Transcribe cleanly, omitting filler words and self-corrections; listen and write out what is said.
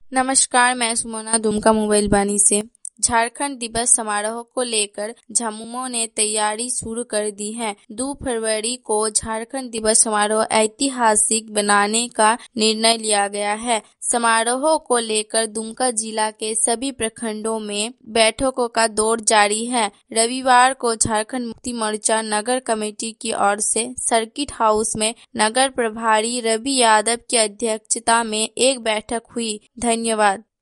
नमस्कार, मैं सुमना दुमका मोबाइल बानी से। झारखंड दिवस समारोह को लेकर झामुमो ने तैयारी शुरू कर दी है। 2 फरवरी को झारखंड दिवस समारोह ऐतिहासिक बनाने का निर्णय लिया गया है। समारोह को लेकर दुमका जिला के सभी प्रखंडों में बैठकों का दौर जारी है। रविवार को झारखंड मुक्ति मोर्चा नगर कमेटी की ओर से सर्किट हाउस में नगर प्रभारी रवि यादव की अध्यक्षता में एक बैठक हुई। धन्यवाद।